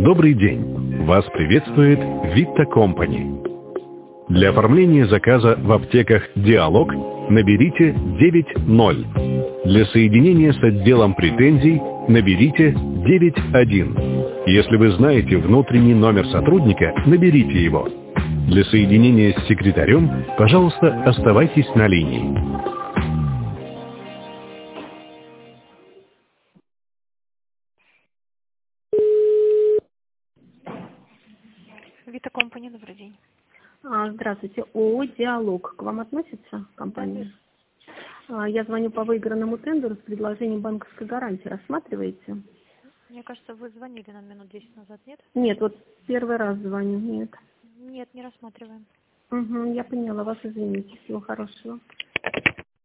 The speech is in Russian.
Добрый день! Вас приветствует Vita Company. Для оформления заказа в аптеках «Диалог» наберите 90. Для соединения с отделом претензий наберите 91. Если вы знаете внутренний номер сотрудника, наберите его. Для соединения с секретарем, пожалуйста, оставайтесь на линии. Vita Company, добрый день. Здравствуйте. ООО «Диалог». К вам относится компания? Я звоню по выигранному тендеру с предложением банковской гарантии. Рассматриваете? Мне кажется, вы звонили нам минут 10 назад, нет? Нет, вот первый раз звоню. Нет. Нет, не рассматриваем. Я поняла вас, извините. Всего хорошего.